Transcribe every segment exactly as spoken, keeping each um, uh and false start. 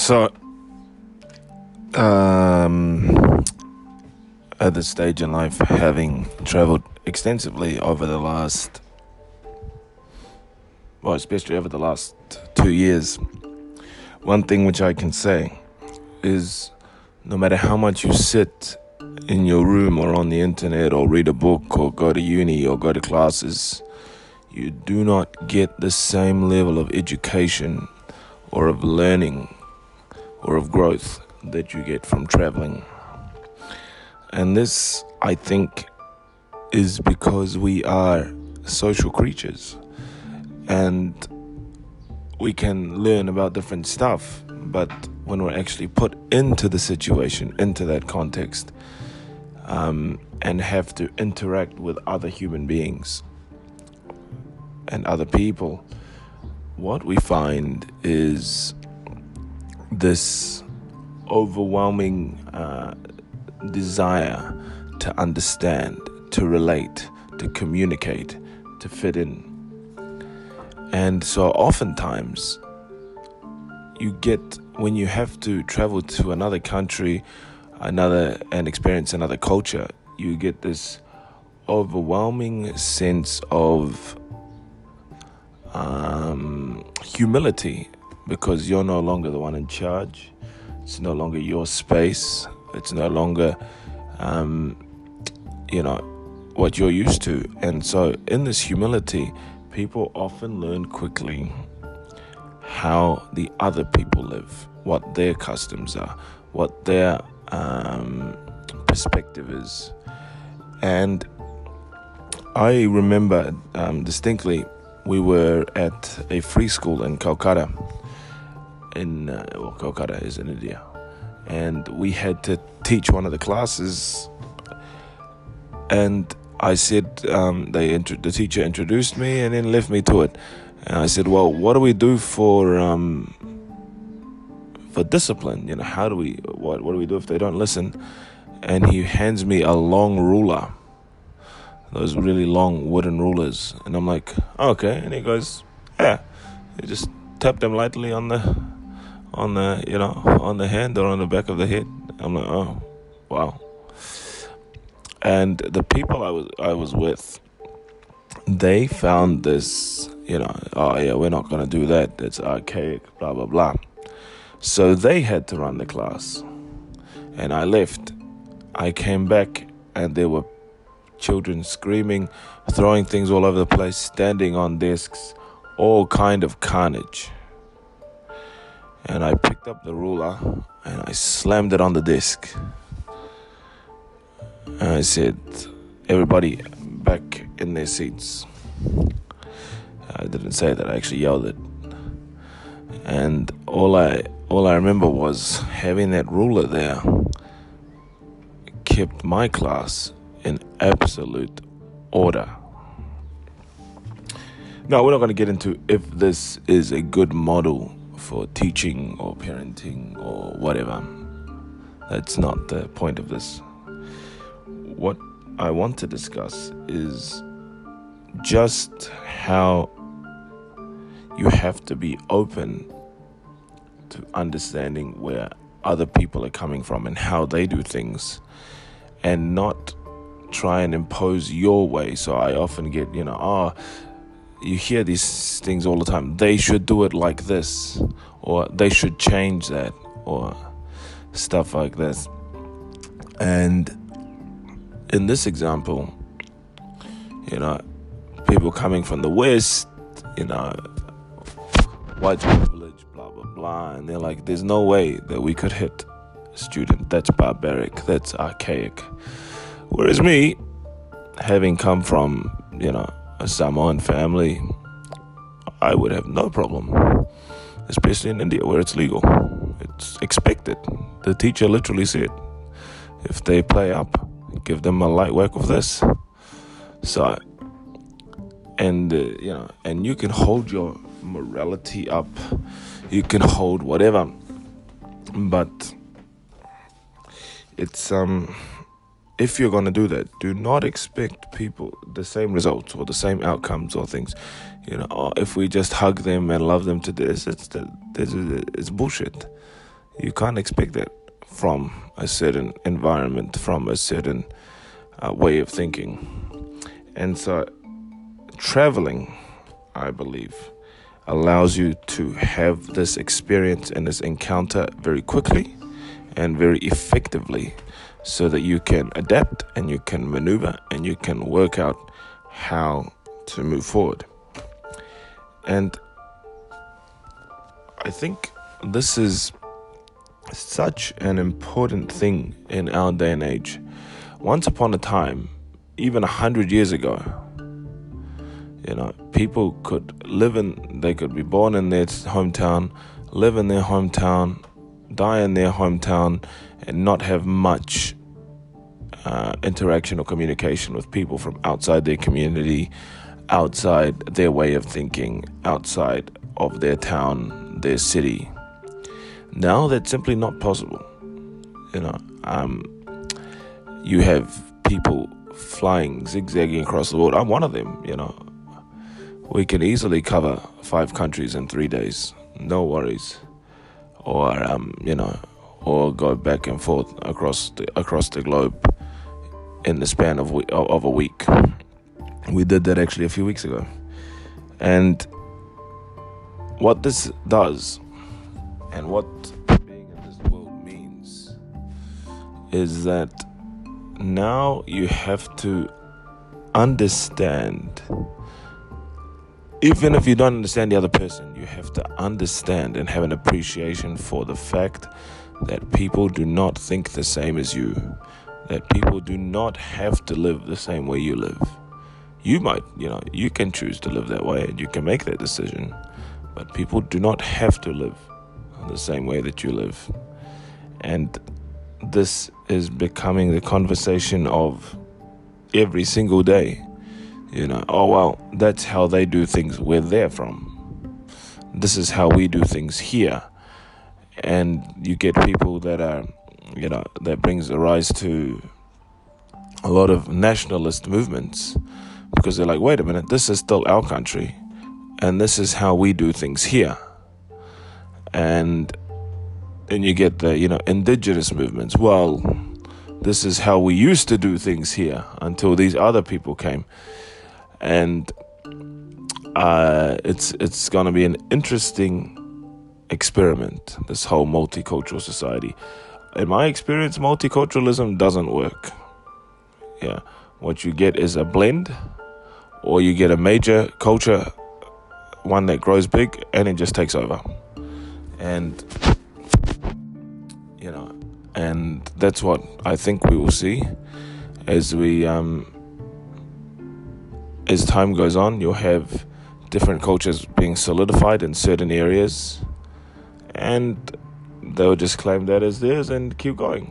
So, um, at this stage in life, having traveled extensively over the last, well, especially over the last two years, one thing which I can say is no matter how much you sit in your room or on the internet or read a book or go to uni or go to classes, you do not get the same level of education or of learning or of growth that you get from traveling. And this, I think, is because we are social creatures and we can learn about different stuff, but when we're actually put into the situation, into that context, um, and have to interact with other human beings and other people, what we find is this overwhelming uh, desire to understand, to relate, to communicate, to fit in. And so oftentimes you get, when you have to travel to another country, another and experience another culture, you get this overwhelming sense of um, humility, because you're no longer the one in charge. It's no longer your space. It's no longer, um, you know, what you're used to. And so in this humility, people often learn quickly how the other people live, what their customs are, what their um, perspective is. And I remember um, distinctly, we were at a free school in Calcutta. In uh, well, Calcutta is in India, and we had to teach one of the classes. And I said, um, they int- the teacher introduced me and then left me to it. And I said, well, what do we do for um, for discipline? You know, how do we what what do we do if they don't listen? And he hands me a long ruler, those really long wooden rulers, and I'm like, oh, okay. And he goes, yeah, you just tap them lightly on the on the you know on the hand or on the back of the head. I'm like, oh, wow. And the people I was I was with, they found this, you know, oh yeah, we're not gonna do that. That's archaic, blah blah blah. So they had to run the class, and I left. I came back, and there were children screaming, throwing things all over the place, standing on desks, all kind of carnage. And I picked up the ruler and I slammed it on the desk. And I said, everybody back in their seats. I didn't say that, I actually yelled it. And all I all I remember was having that ruler there kept my class in absolute order. Now, we're not going to get into if this is a good model for teaching or parenting or whatever. That's not the point of this. What I want to discuss is just how you have to be open to understanding where other people are coming from and how they do things, and not try and impose your way. So I often get, you know, oh, you hear these things all the time. They should do it like this, or they should change that, or stuff like this. And in this example, you know, people coming from the West, you know, white privilege, blah, blah, blah. And they're like, there's no way that we could hit a student. That's barbaric. That's archaic. Whereas me, having come from, you know, a Samoan family, I would have no problem, especially in India where it's legal. It's expected. The teacher literally said, if they play up, give them a light whack of this. So, and, uh, you know, and you can hold your morality up, you can hold whatever, but it's, um, if you're going to do that, do not expect people the same results or the same outcomes or things. You know, oh, if we just hug them and love them to this, it's, it's, it's bullshit. You can't expect that from a certain environment, from a certain uh, way of thinking. And so traveling, I believe, allows you to have this experience and this encounter very quickly and very effectively, so that you can adapt and you can maneuver and you can work out how to move forward. And I think this is such an important thing in our day and age. Once upon a time, even a hundred years ago, you know, people could live in, they could be born in their hometown, live in their hometown, die in their hometown, and not have much uh, interaction or communication with people from outside their community, outside their way of thinking, outside of their town, their city. Now that's simply not possible. You know, um, you have people flying, zigzagging across the world. I'm one of them, you know. We can easily cover five countries in three days, no worries. Or, um, you know, or go back and forth across the, across the globe in the span of, of a week. We did that actually a few weeks ago. And what this does, and what being in this world means, is that now you have to understand. Even if you don't understand the other person, you have to understand and have an appreciation for the fact that people do not think the same as you, that people do not have to live the same way you live. You might, you know, you can choose to live that way and you can make that decision, but people do not have to live the same way that you live. And this is becoming the conversation of every single day. You know, oh, well, that's how they do things where they're from. This is how we do things here. And you get people that are, you know, that brings a rise to a lot of nationalist movements, because they're like, wait a minute, this is still our country and this is how we do things here. And then you get the, you know, indigenous movements. Well, this is how we used to do things here until these other people came. And uh, it's it's going to be an interesting experiment, this whole multicultural society. In my experience, multiculturalism doesn't work. Yeah, what you get is a blend, or you get a major culture, one that grows big, and it just takes over. And, you know, and that's what I think we will see as we... Um, As time goes on, you'll have different cultures being solidified in certain areas, and they'll just claim that as theirs and keep going.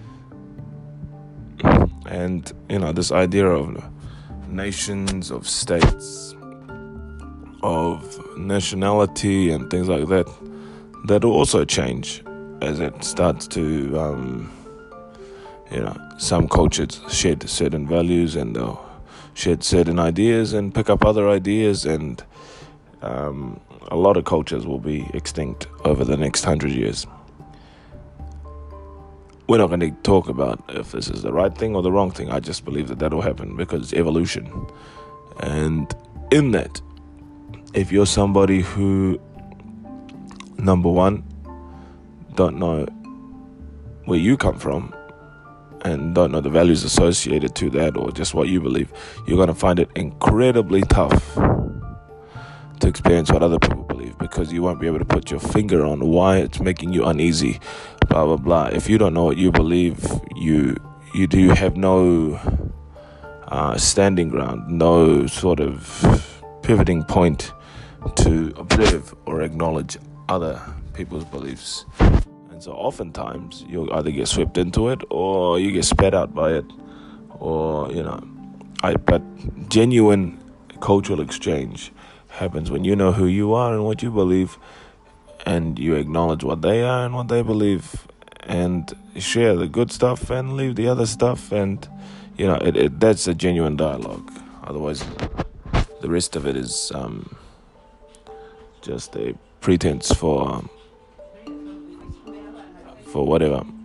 And, you know, this idea of nations, of states, of nationality and things like that, that will also change as it starts to, um, you know, some cultures shed certain values and they'll shed certain ideas and pick up other ideas, and um, a lot of cultures will be extinct over the next hundred years. We're not going to talk about if this is the right thing or the wrong thing. I just believe that that will happen because it's evolution. And in that, if you're somebody who, number one, don't know where you come from, and don't know the values associated to that, or just what you believe, you're going to find it incredibly tough to experience what other people believe, because you won't be able to put your finger on why it's making you uneasy, blah, blah, blah. If you don't know what you believe, you you do have no uh, standing ground, no sort of pivoting point to observe or acknowledge other people's beliefs. So oftentimes you'll either get swept into it or you get spat out by it, or, you know, I, but genuine cultural exchange happens when you know who you are and what you believe, and you acknowledge what they are and what they believe, and share the good stuff and leave the other stuff, and, you know, it, it that's a genuine dialogue. Otherwise, the rest of it is um, just a pretense for... Um, for whatever.